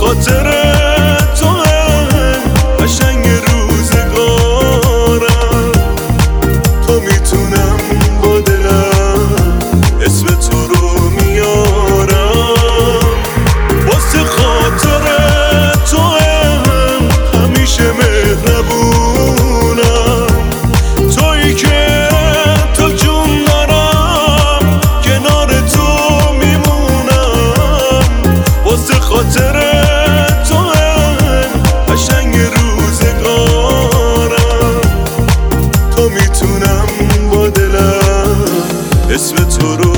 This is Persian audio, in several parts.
خاطر تو قشنگ روزگارم. تو میتونم با دلم اسم تو رو میارم. واسه خاطر تو همیشه مهربونم. تویی که تا جون دارم کنار تو میمونم. واسه خاطر تو قشنگ روزگارم. تو میتونم با دلم اسم تو رو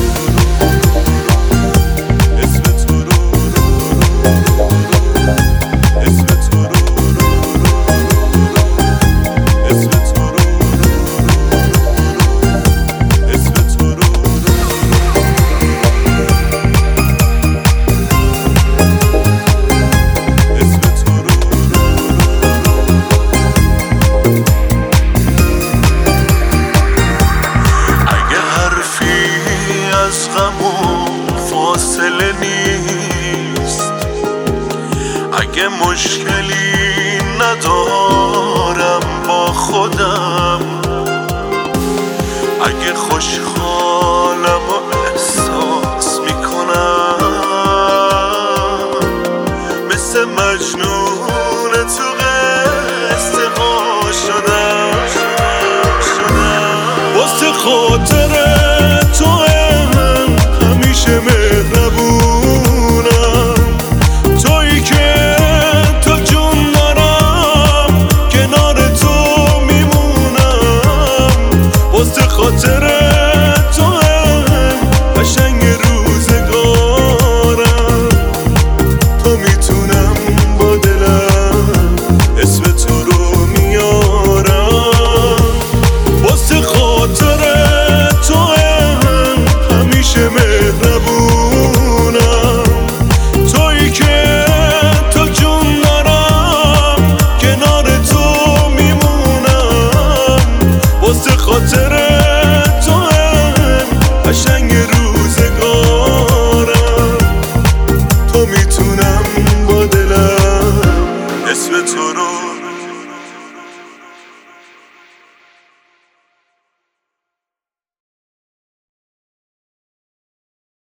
از غمون فاصله نیست. اگه مشکلی ندارم با خودم، اگه خوشحالم و احساس میکنم مثل مجنون